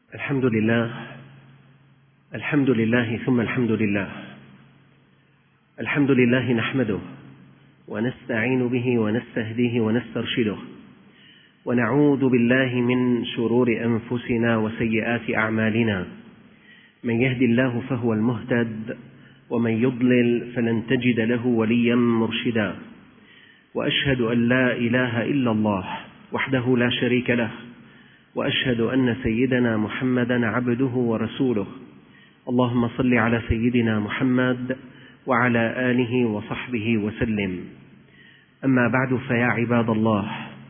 الحمد لله، الحمد لله ثم الحمد لله. الحمد لله نحمده ونستعين به ونستهديه ونسترشده، ونعوذ بالله من شرور أنفسنا وسيئات أعمالنا. من يهد الله فهو المهتد، ومن يضلل فلن تجد له وليا مرشدا. وأشهد أن لا إله إلا الله وحده لا شريك له، وأشهد أن سيدنا محمدا عبده ورسوله. اللهم صل على سيدنا محمد وعلى آله وصحبه وسلم. أما بعد، فيا عباد الله،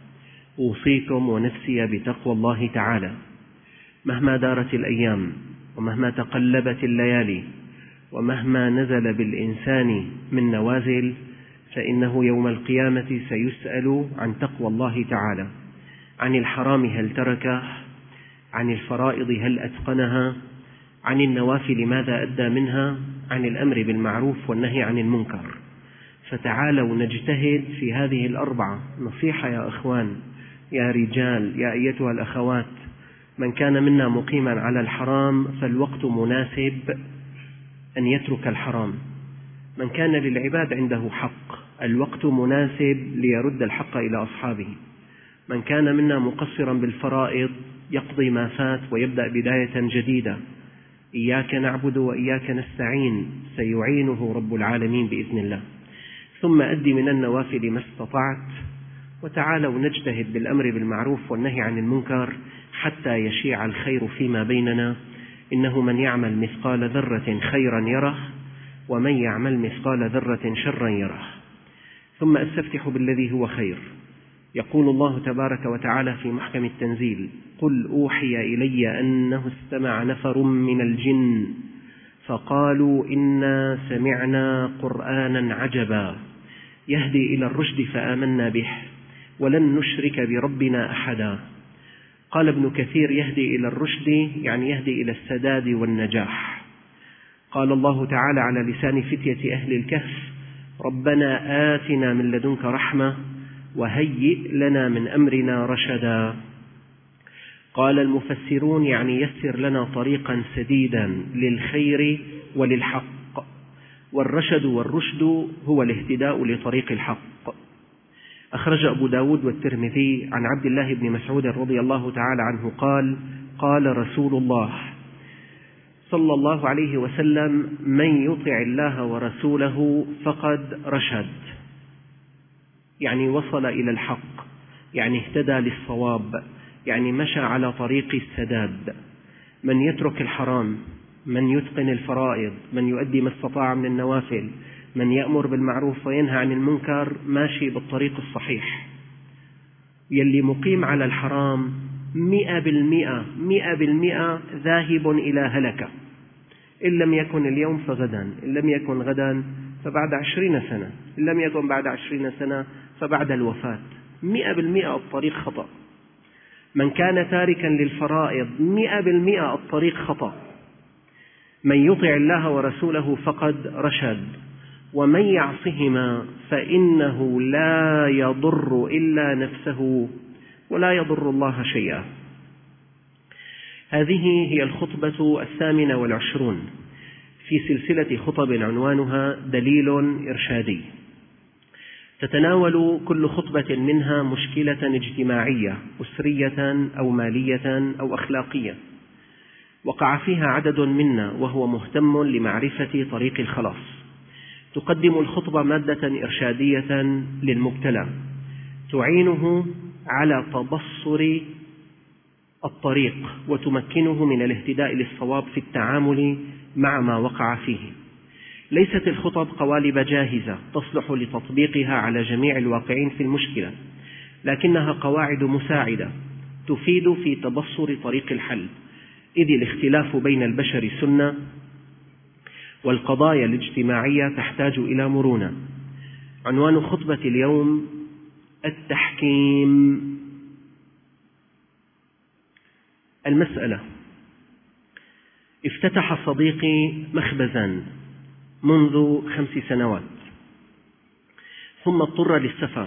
أوصيكم ونفسي بتقوى الله تعالى. مهما دارت الأيام، ومهما تقلبت الليالي، ومهما نزل بالإنسان من نوازل، فإنه يوم القيامة سيسأل عن تقوى الله تعالى، عن الحرام هل تركه، عن الفرائض هل أتقنها، عن النوافل ماذا أدى منها، عن الأمر بالمعروف والنهي عن المنكر. فتعالوا نجتهد في هذه الأربعة. نصيحة يا أخوان، يا رجال، يا أيتها الأخوات، من كان منا مقيما على الحرام فالوقت مناسب أن يترك الحرام. من كان للعباد عنده حق، الوقت مناسب ليرد الحق إلى أصحابه. من كان منا مقصرا بالفرائض يقضي ما فات ويبدأ بداية جديدة. إياك نعبد وإياك نستعين، سيعينه رب العالمين بإذن الله. ثم أد من النوافل ما استطعت، وتعالوا نجتهد بالأمر بالمعروف والنهي عن المنكر حتى يشيع الخير فيما بيننا. إنه من يعمل مثقال ذرة خيرا يره، ومن يعمل مثقال ذرة شرا يره. ثم أستفتح بالذي هو خير. يقول الله تبارك وتعالى في محكم التنزيل: قل أوحي إلي أنه استمع نفر من الجن فقالوا إنا سمعنا قرآنا عجبا يهدي إلى الرشد فآمنا به ولن نشرك بربنا أحدا. قال ابن كثير: يهدي إلى الرشد يعني يهدي إلى السداد والنجاح. قال الله تعالى على لسان فتية أهل الكهف: ربنا آتنا من لدنك رحمة وهيئ لنا من أمرنا رشدا. قال المفسرون: يعني يسر لنا طريقا سديدا للخير وللحق. والرشد والرشد هو الاهتداء لطريق الحق. أخرج أبو داود والترمذي عن عبد الله بن مسعود رضي الله تعالى عنه قال: قال رسول الله صلى الله عليه وسلم: من يطع الله ورسوله فقد رشد، يعني وصل إلى الحق، يعني اهتدى للصواب، يعني مشى على طريق السداد. من يترك الحرام، من يتقن الفرائض، من يؤدي ما استطاع من النوافل، من يأمر بالمعروف وينهى عن المنكر، ماشي بالطريق الصحيح. يلي مقيم على الحرام 100% ذاهب إلى هلكة. إن لم يكن اليوم فغدا، إن لم يكن غدا فبعد 20 سنة، إن لم يكن بعد 20 سنة فبعد الوفاة. 100% الطريق خطأ. من كان تاركا للفرائض 100% الطريق خطأ. من يطع الله ورسوله فقد رشد، ومن يعصهما فإنه لا يضر إلا نفسه ولا يضر الله شيئا. هذه هي الخطبة 28 في سلسلة خطب عنوانها دليل إرشادي. تتناول كل خطبة منها مشكلة اجتماعية أسرية أو مالية أو أخلاقية وقع فيها عدد منا وهو مهتم لمعرفة طريق الخلاص. تقدم الخطبة مادة إرشادية للمبتلى تعينه على تبصر الطريق وتمكنه من الاهتداء للصواب في التعامل مع ما وقع فيه. ليست الخطب قوالب جاهزة تصلح لتطبيقها على جميع الواقعين في المشكلة، لكنها قواعد مساعدة تفيد في تبصر طريق الحل، إذ الاختلاف بين البشر سنة، والقضايا الاجتماعية تحتاج إلى مرونة. عنوان خطبة اليوم: التحكيم. المسألة: افتتح صديقي مخبزا منذ 5 سنوات، ثم اضطر للسفر،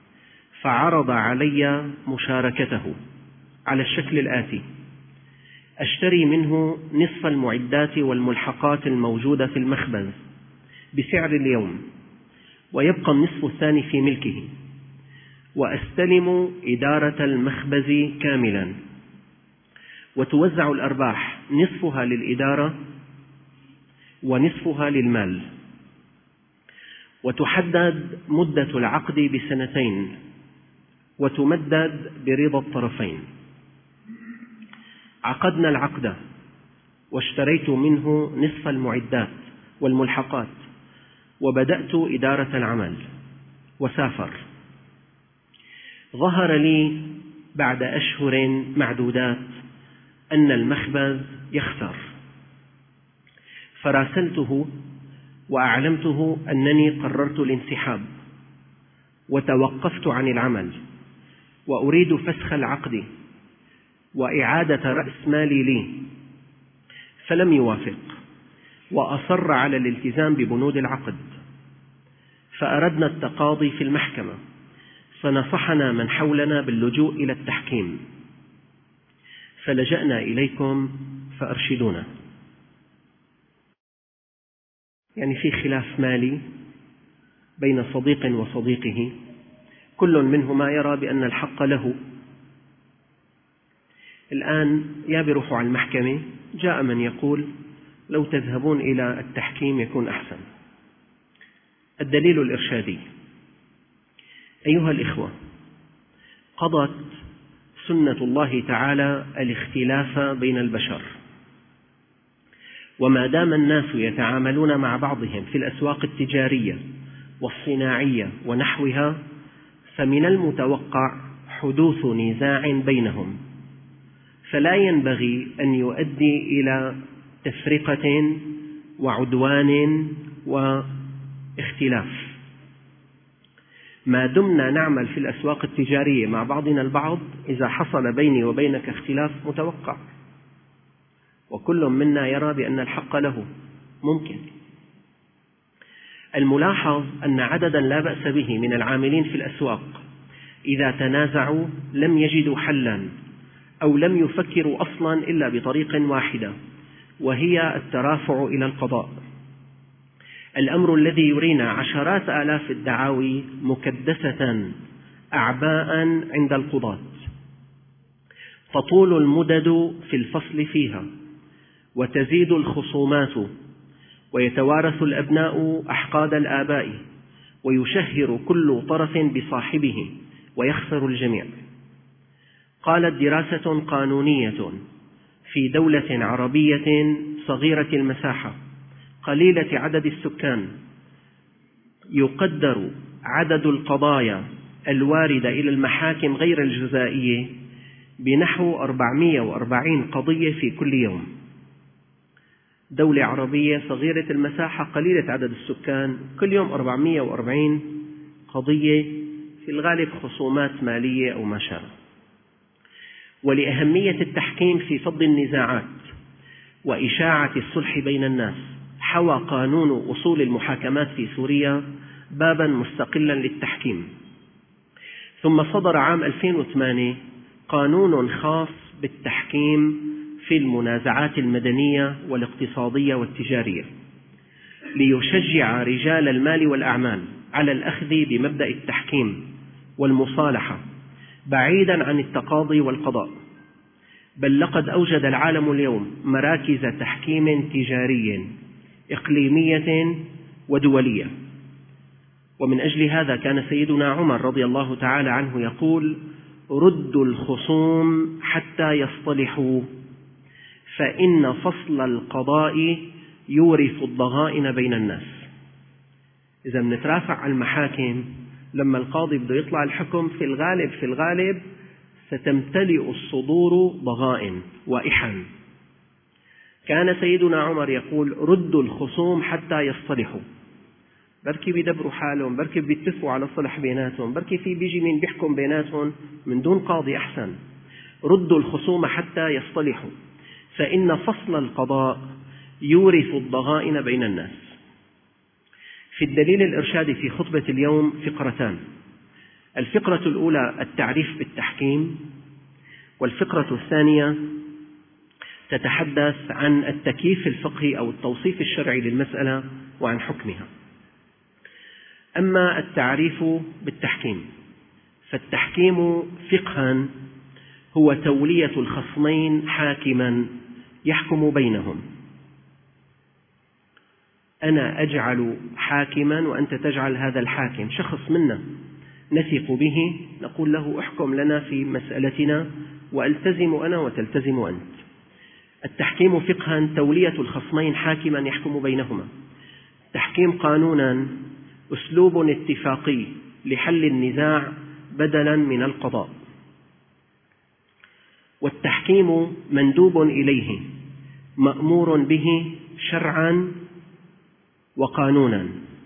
فعرض علي مشاركته على الشكل الآتي: أشتري منه نصف المعدات والملحقات الموجودة في المخبز بسعر اليوم، ويبقى النصف الثاني في ملكه، وأستلم إدارة المخبز كاملا، وتوزع الأرباح نصفها للإدارة ونصفها للمال، وتحدد مدة العقد ب2 وتمدد برضا الطرفين. عقدنا العقد واشتريت منه نصف المعدات والملحقات، وبدأت إدارة العمل وسافر. ظهر لي بعد أشهر معدودات أن المخبز يخسر، فراسلته وأعلمته أنني قررت الانسحاب وتوقفت عن العمل، وأريد فسخ العقد وإعادة رأس مالي لي، فلم يوافق وأصر على الالتزام ببنود العقد. فأردنا التقاضي في المحكمة، فنصحنا من حولنا باللجوء إلى التحكيم، فلجأنا إليكم فأرشدونا. يعني في خلاف مالي بين صديق وصديقه، كل منهما يرى بأن الحق له. الآن يا بيروحوا على المحكمة، جاء من يقول لو تذهبون إلى التحكيم يكون أحسن. الدليل الإرشادي: أيها الإخوة، قضت سنة الله تعالى الاختلاف بين البشر، وما دام الناس يتعاملون مع بعضهم في الأسواق التجارية والصناعية ونحوها، فمن المتوقع حدوث نزاع بينهم، فلا ينبغي أن يؤدي إلى تفرقة وعدوان واختلاف. ما دمنا نعمل في الأسواق التجارية مع بعضنا البعض، إذا حصل بيني وبينك اختلاف متوقع، وكل منا يرى بأن الحق له، ممكن. الملاحظ أن عددا لا بأس به من العاملين في الأسواق إذا تنازعوا لم يجدوا حلا أو لم يفكروا أصلا إلا بطريق واحدة، وهي الترافع إلى القضاء. الأمر الذي يرينا عشرات آلاف الدعاوي مكدسة أعباء عند القضاة، تطول المدد في الفصل فيها، وتزيد الخصومات، ويتوارث الأبناء أحقاد الآباء، ويشهر كل طرف بصاحبه ويخسر الجميع. قالت دراسة قانونية في دولة عربية صغيرة المساحة قليلة عدد السكان، يقدر عدد القضايا الواردة إلى المحاكم غير الجزائية بنحو 440 قضية في كل يوم. دولة عربية صغيرة المساحة قليلة عدد السكان، كل يوم 440 قضية، في الغالب خصومات مالية أو ما شابه. ولأهمية التحكيم في فض النزاعات وإشاعة الصلح بين الناس، حوى قانون أصول المحاكمات في سوريا بابا مستقلا للتحكيم. ثم صدر عام 2008 قانون خاص بالتحكيم في المنازعات المدنية والاقتصادية والتجارية، ليشجع رجال المال والأعمال على الأخذ بمبدأ التحكيم والمصالحة بعيدا عن التقاضي والقضاء. بل لقد أوجد العالم اليوم مراكز تحكيم تجاري إقليمية ودولية. ومن أجل هذا كان سيدنا عمر رضي الله تعالى عنه يقول: ردوا الخصوم حتى يصطلحوا، فإن فصل القضاء يورث الضغائن بين الناس. إذا بنترافع على المحاكم، لما القاضي بده يطلع الحكم في الغالب ستمتلئ الصدور ضغائن وإحن. كان سيدنا عمر يقول: ردوا الخصوم حتى يصطلحوا. بركي بيدبروا حالهم، بركي بيتفقوا على صلح بيناتهم، بركي في بيجي مين بيحكم بيناتهم من دون قاضي أحسن. ردوا الخصوم حتى يصطلحوا، فإن فصل القضاء يورث الضغائن بين الناس. في الدليل الإرشادي في خطبة اليوم فقرتان: الفقرة الأولى التعريف بالتحكيم، والفقرة الثانية تتحدث عن التكييف الفقهي أو التوصيف الشرعي للمسألة وعن حكمها. أما التعريف بالتحكيم، فالتحكيم فقها هو تولية الخصمين حاكما يحكم بينهم. أنا أجعل حاكما وأنت تجعل هذا الحاكم شخص منا نثق به، نقول له احكم لنا في مسألتنا وألتزم أنا وتلتزم أنت. التحكيم فقها تولية الخصمين حاكما يحكم بينهما. تحكيم قانونا أسلوب اتفاقي لحل النزاع بدلا من القضاء. والتحكيم مندوب إليه مأمور به شرعا وقانونا.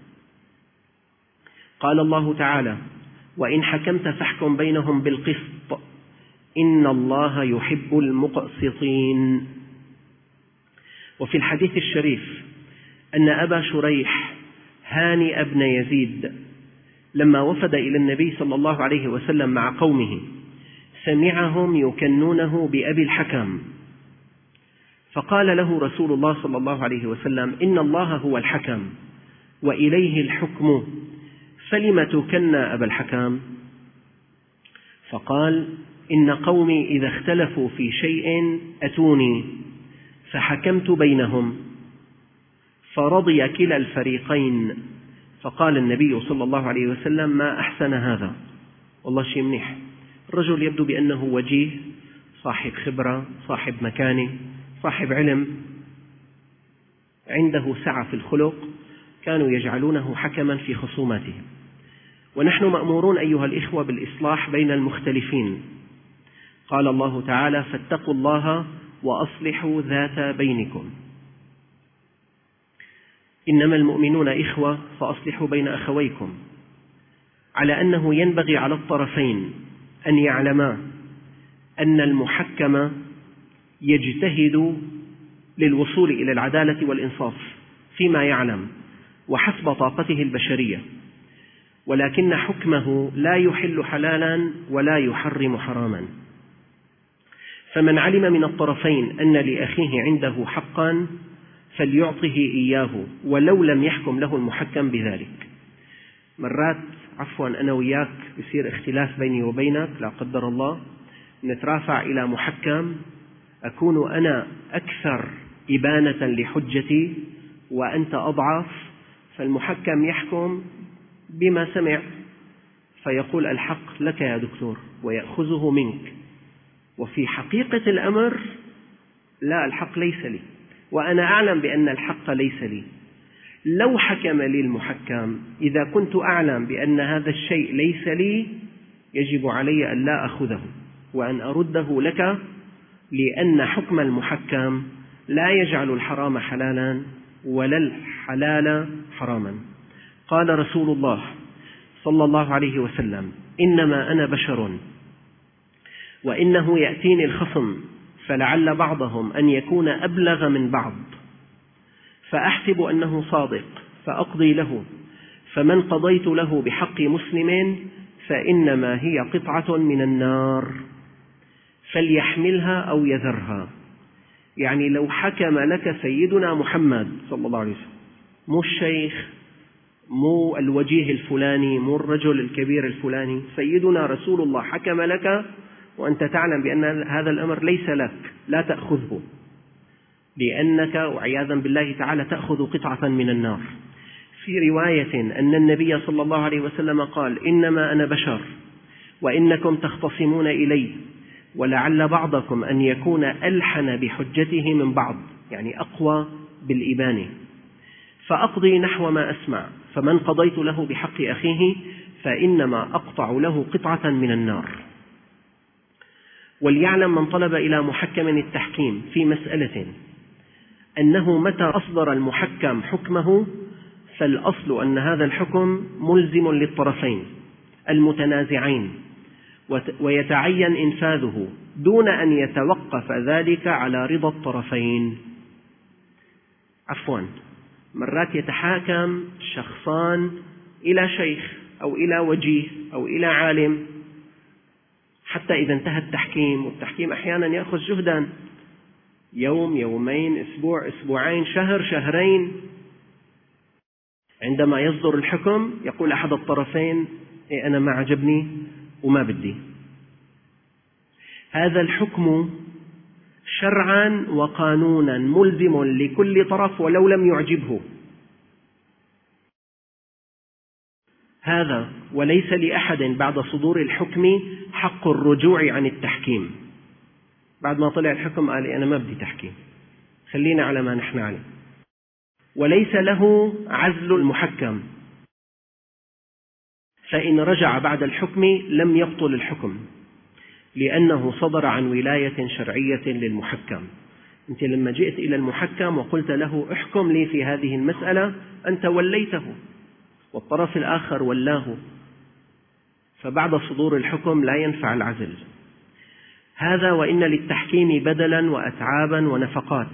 قال الله تعالى: وإن حكمت فاحكم بينهم بالقسط إن الله يحب المقسطين. وفي الحديث الشريف أن أبا شريح هانئ بن يزيد لما وفد إلى النبي صلى الله عليه وسلم مع قومه سمعهم يكنونه بأبي الحكم، فقال له رسول الله صلى الله عليه وسلم: إن الله هو الحكم وإليه الحكم، فلم تكنى أبا الحكم؟ فقال: إن قومي إذا اختلفوا في شيء أتوني فحكمت بينهم فرضي كلا الفريقين. فقال النبي صلى الله عليه وسلم: ما أحسن هذا، والله شيء منيح. الرجل يبدو بأنه وجيه، صاحب خبرة، صاحب مكانة، صاحب علم، عنده سعة في الخلق، كانوا يجعلونه حكما في خصوماتهم. ونحن مأمورون أيها الإخوة بالإصلاح بين المختلفين. قال الله تعالى: فاتقوا الله وأصلحوا ذات بينكم. إنما المؤمنون إخوة فأصلحوا بين أخويكم، على أنه ينبغي على الطرفين أن يعلما أن المحكم يجتهد للوصول إلى العدالة والإنصاف فيما يعلم وحسب طاقته البشرية، ولكن حكمه لا يحل حلالا ولا يحرم حراما. فمن علم من الطرفين أن لأخيه عنده حقا فليعطه إياه ولو لم يحكم له المحكم بذلك. مرات أنا وياك يصير اختلاف بيني وبينك لا قدر الله، نترافع إلى محكم، أكون أنا أكثر إبانة لحجتي وأنت أضعف، فالمحكم يحكم بما سمع فيقول الحق لك يا دكتور ويأخذه منك، وفي حقيقة الأمر لا، الحق ليس لي وأنا أعلم بأن الحق ليس لي. لو حكم لي المحكم إذا كنت أعلم بأن هذا الشيء ليس لي يجب علي أن لا أخذه وأن أرده لك، لأن حكم المحكم لا يجعل الحرام حلالا ولا الحلال حراما. قال رسول الله صلى الله عليه وسلم: إنما أنا بشر وإنه يأتيني الخصم فلعل بعضهم أن يكون أبلغ من بعض، فأحسب أنه صادق فأقضي له، فمن قضيت له بحق مسلم فإنما هي قطعة من النار فليحملها أو يذرها. يعني لو حكم لك سيدنا محمد صلى الله عليه وسلم، مو الشيخ، مو الوجيه الفلاني، مو الرجل الكبير الفلاني، سيدنا رسول الله حكم لك وأنت تعلم بأن هذا الأمر ليس لك، لا تأخذه، لأنك وعياذا بالله تعالى تأخذ قطعة من النار. في رواية أن النبي صلى الله عليه وسلم قال: إنما أنا بشر وإنكم تختصمون إلي ولعل بعضكم أن يكون ألحن بحجته من بعض، يعني أقوى بالإبانة، فأقضي نحو ما أسمع، فمن قضيت له بحق أخيه فإنما أقطع له قطعة من النار. وليعلم من طلب إلى محكم التحكيم في مسألة أنه متى أصدر المحكم حكمه فالأصل أن هذا الحكم ملزم للطرفين المتنازعين، ويتعين إنفاذه دون أن يتوقف ذلك على رضا الطرفين. مرات يتحاكم شخصان إلى شيخ أو إلى وجيه أو إلى عالم، حتى إذا انتهى التحكيم، والتحكيم أحيانا يأخذ جهدا، يوم، يومين، أسبوع، أسبوعين، شهر، شهرين. عندما يصدر الحكم يقول أحد الطرفين أنا ما عجبني وما بدي. هذا الحكم شرعا وقانونا ملزم لكل طرف ولو لم يعجبه. هذا وليس لأحد بعد صدور الحكم حق الرجوع عن التحكيم. بعد ما طلع الحكم قال أنا ما بدي تحكيم، خلينا على ما نحن عليه. وليس له عزل المحكم، فإن رجع بعد الحكم لم يبطل الحكم لأنه صدر عن ولاية شرعية للمحكم. أنت لما جئت إلى المحكم وقلت له احكم لي في هذه المسألة، أنت وليته والطرف الآخر ولاه، فبعد صدور الحكم لا ينفع العزل. هذا وإن للتحكيم بدلا وأتعابا ونفقات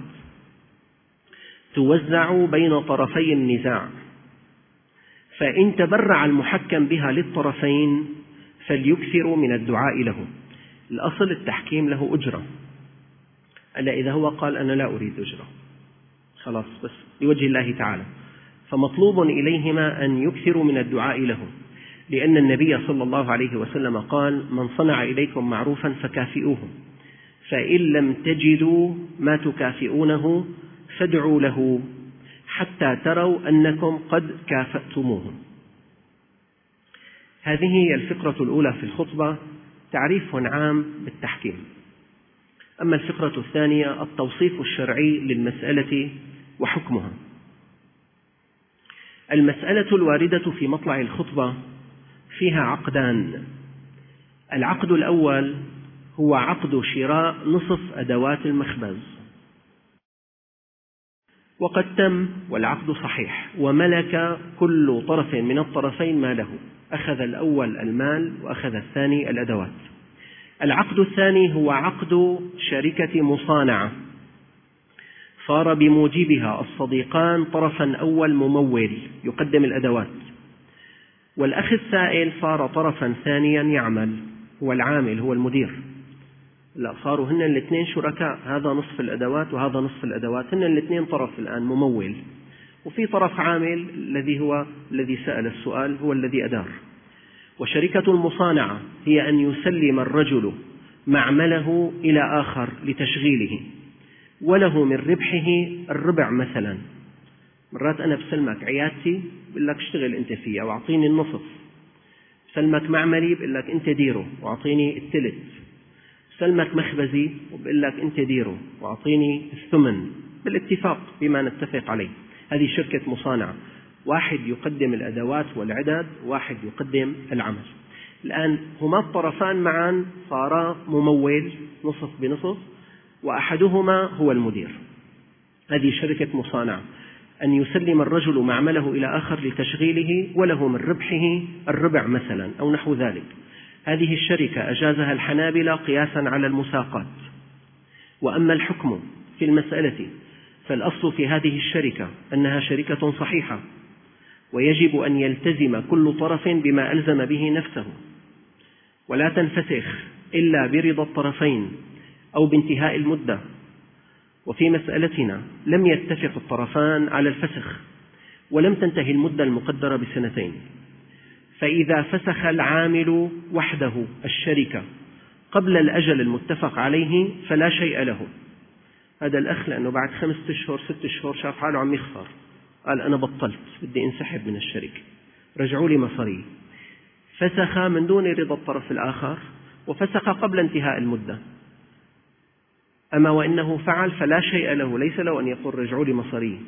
توزع بين طرفي النزاع، فإن تبرع المحكم بها للطرفين فليكثروا من الدعاء له. الأصل التحكيم له أجرة، ألا إذا هو قال أنا لا أريد أجرة خلاص بس لوجه الله تعالى، فمطلوب إليهما أن يكثروا من الدعاء له، لأن النبي صلى الله عليه وسلم قال من صنع إليكم معروفا فكافئوه، فإن لم تجدوا ما تكافئونه فادعوا له حتى تروا أنكم قد كافأتموه. هذه هي الفقرة الأولى في الخطبة، تعريف عام بالتحكيم. أما الفقرة الثانية التوصيف الشرعي للمسألة وحكمها. المسألة الواردة في مطلع الخطبة فيها عقدان. العقد الأول هو عقد شراء نصف أدوات المخبز، وقد تم والعقد صحيح وملك كل طرف من الطرفين ما له، أخذ الأول المال وأخذ الثاني الأدوات. العقد الثاني هو عقد شركة مصانعة، صار بموجبها الصديقان طرفا أول ممول يقدم الأدوات، والأخ السائل صار طرفا ثانيا يعمل، هو العامل هو المدير. لا، صاروا هن الاثنين شركاء، هذا نصف الأدوات وهذا نصف الأدوات، هن الاثنين طرف الآن ممول، وفي طرف عامل الذي سأل السؤال هو الذي أدار. وشركة المصانعة هي أن يسلم الرجل معمله إلى آخر لتشغيله، وله من ربحه الربع. مثلا مرات أنا بسلمك عيادتي بقول لك اشتغل أنت فيها وأعطيني النصف، بسلمك معملي بقول لك أنت ديره وأعطيني الثلث، بسلمك مخبزي وبقول لك أنت ديره وأعطيني الثمن بالاتفاق بما نتفق عليه. هذه شركة مصانعة، واحد يقدم الأدوات والعدد، واحد يقدم العمل. الآن هما الطرفان معا صارا ممول نصف بنصف، وأحدهما هو المدير. هذه شركة مصانعة، أن يسلم الرجل معمله إلى آخر لتشغيله وله من ربحه الربع مثلا أو نحو ذلك. هذه الشركة أجازها الحنابلة قياسا على المساقات. وأما الحكم في المسألة فالأصل في هذه الشركة أنها شركة صحيحة، ويجب أن يلتزم كل طرف بما ألزم به نفسه، ولا تنفسخ إلا برضا الطرفين أو بانتهاء المدة. وفي مسألتنا لم يتفق الطرفان على الفسخ ولم تنتهي المدة المقدرة ب2 فإذا فسخ العامل وحده الشركة قبل الأجل المتفق عليه فلا شيء له. هذا الأخ لأنه بعد 5 أشهر 6 أشهر شاف حاله عم يخسر، قال أنا بطلت بدي انسحب من الشركة، رجعوا لي مصاري، فسخ من دون رضا الطرف الآخر وفسخ قبل انتهاء المدة. أما وإنه فعل فلا شيء له، ليس له أن يقول رجعوا لي مصاري.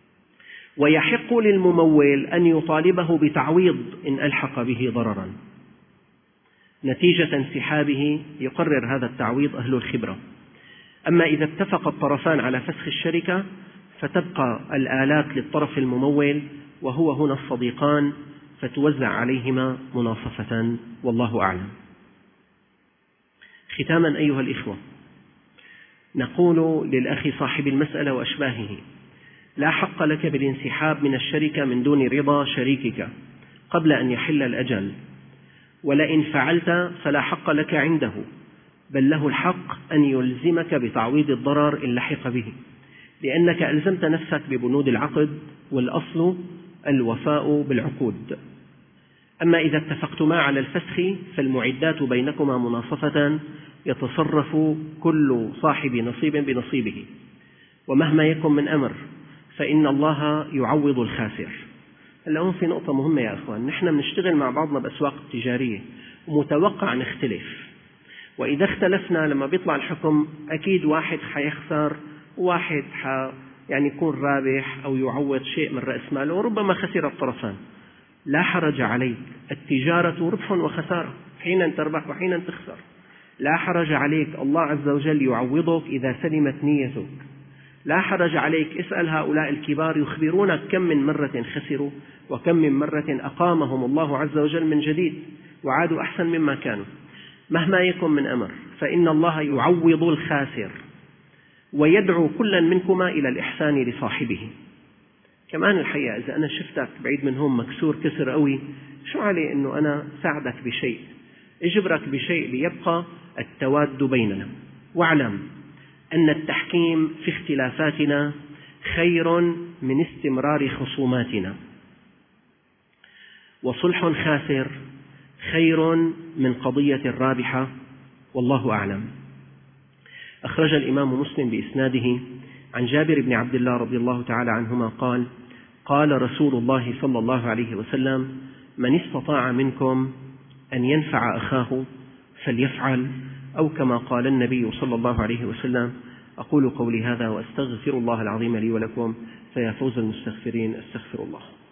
ويحق للممول أن يطالبه بتعويض إن ألحق به ضررا. نتيجة انسحابه يقرر هذا التعويض أهل الخبرة. أما إذا اتفق الطرفان على فسخ الشركة فتبقى الآلات للطرف الممول وهو هنا الصديقان، فتوزع عليهما مناصفة، والله أعلم. ختاما أيها الإخوة، نقول للأخ صاحب المسألة وأشباهه: لا حق لك بالانسحاب من الشركة من دون رضا شريكك قبل أن يحل الأجل، ولئن فعلت فلا حق لك عنده بل له الحق أن يلزمك بتعويض الضرر إن لحق به، لأنك ألزمت نفسك ببنود العقد، والأصل الوفاء بالعقود. أما إذا اتفقتما على الفسخ فالمعدات بينكما مناصفة، يتصرف كل صاحب نصيب بنصيبه، ومهما يكن من أمر فإن الله يعوض الخاسر. هلا هون في نقطة مهمة يا أخوان، نحن بنشتغل مع بعضنا بأسواق تجارية ومتوقع نختلف، وإذا اختلفنا لما بيطلع الحكم أكيد واحد حيخسر وواحد يعني يكون رابح أو يعوض شيء من رأس ماله، وربما خسر الطرفان. لا حرج عليك، التجارة ربح وخسارة، حينا تربح وحينا تخسر. لا حرج عليك، الله عز وجل يعوضك إذا سلمت نيتك. لا حرج عليك، اسأل هؤلاء الكبار يخبرونك كم من مرة خسروا وكم من مرة أقامهم الله عز وجل من جديد وعادوا أحسن مما كانوا. مهما يكن من أمر فإن الله يعوض الخاسر، ويدعو كلا منكما إلى الإحسان لصاحبه. كمان الحقيقة إذا أنا شفتك بعيد من هون مكسور كسر قوي، شو علي أنه أنا ساعدك بشيء، اجبرك بشيء ليبقى التواد بيننا. واعلم أن التحكيم في اختلافاتنا خير من استمرار خصوماتنا، وصلح خاسر خير من قضية رابحة، والله أعلم. أخرج الإمام مسلم بإسناده عن جابر بن عبد الله رضي الله تعالى عنهما قال: قال رسول الله صلى الله عليه وسلم: من استطاع منكم أن ينفع أخاه فليفعل، أو كما قال النبي صلى الله عليه وسلم. أقول قولي هذا وأستغفر الله العظيم لي ولكم، فيا فوز المستغفرين، استغفر الله.